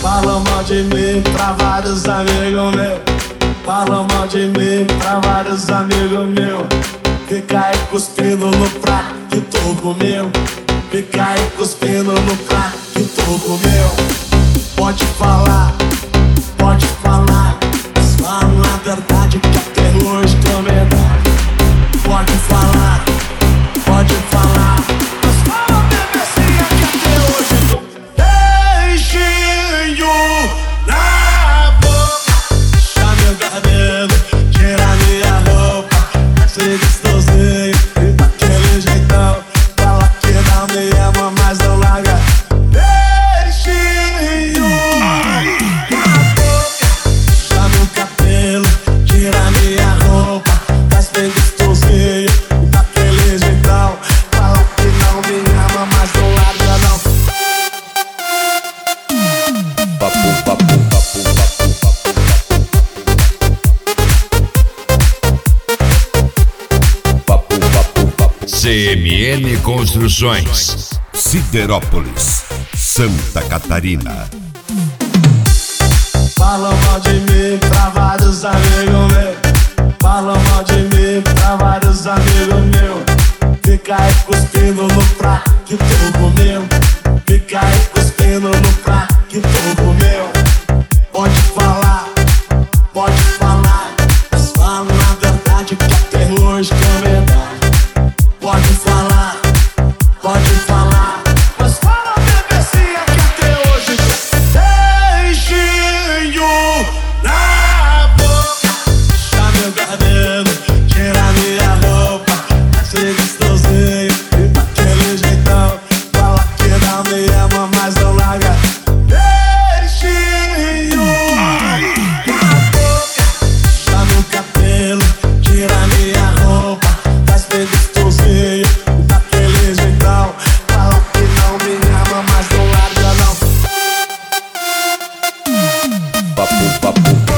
Falam mal de mim pra vários amigos meus. Falam mal de mim pra vários amigos meus. Fica aí cuspindo no prato que tu comeu. Fica aí cuspindo no prato que tu comeu. Pode falar, mas falam a verdade que até hoje tô medalha. Pode falar, mas fala a bebecinha que até hoje tô beijinho na boca. Puxa meu cabelo, tira minha roupa. Se distorcer daquele jeitão. Fala que não me ama, mas não larga. Beijinho na boca. Puxa meu cabelo, tira minha roupa. Faz bem distorcer daquele jeitão. Fala que não me ama, mas não larga não. Papo, papo, papo, papo, papo, papo, papo. CMN Construções, Siderópolis, Santa Catarina. Falam mal de mim pra vários amigos meus. Falam mal de mim pra vários amigos meus. Fica aí cuspindo no prato que tu comeu. Fica aí cuspindo no prato que tu comeu. Pode falar, mas falam a verdade que até hoje tô medalha. Pode falar, mas fala a bebecinha que até hoje tô beijinho na boca. Puxa meu cabelo, tira minha roupa. Se distorcer daquele jeitão. Fala que não me ama, mas não larga. Beijinho na boca. Puxa meu cabelo, tira minha roupa. Faz bem distorcer daquele jeitão. Fala que não me ama, mas não larga não. Papo, papo,